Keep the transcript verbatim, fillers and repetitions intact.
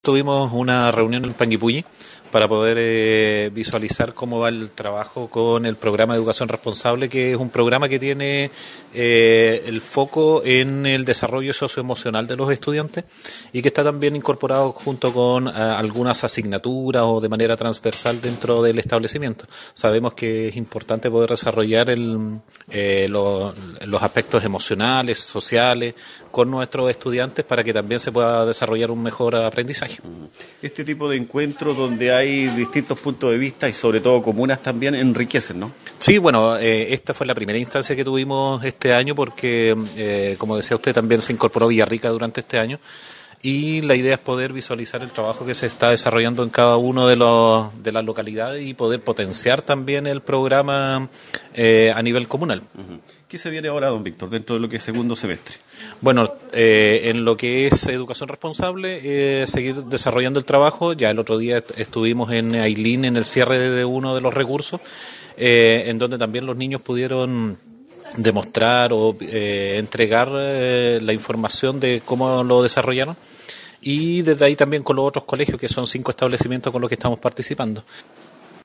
Tuvimos una reunión en Panguipulli para poder eh, visualizar cómo va el trabajo con el programa de educación responsable, que es un programa que tiene eh, el foco en el desarrollo socioemocional de los estudiantes y que está también incorporado junto con eh, algunas asignaturas o de manera transversal dentro del establecimiento. Sabemos que es importante poder desarrollar el, eh, lo, los aspectos emocionales, sociales con nuestros estudiantes para que también se pueda desarrollar un mejor aprendizaje. Este tipo de encuentros donde hay distintos puntos de vista y sobre todo comunas también enriquecen, ¿no? Sí, bueno, eh, esta fue la primera instancia que tuvimos este año porque, eh, como decía usted, también se incorporó Villarrica durante este año y la idea es poder visualizar el trabajo que se está desarrollando en cada uno de los de las localidades y poder potenciar también el programa eh, a nivel comunal. Uh-huh. ¿Qué se viene ahora, don Víctor, dentro de lo que es segundo semestre? Bueno, eh, en lo que es educación responsable, eh, seguir desarrollando el trabajo. Ya el otro día est- estuvimos en Ailín en el cierre de, de uno de los recursos, eh, en donde también los niños pudieron demostrar o eh, entregar eh, la información de cómo lo desarrollaron. Y desde ahí también con los otros colegios, que son cinco establecimientos con los que estamos participando.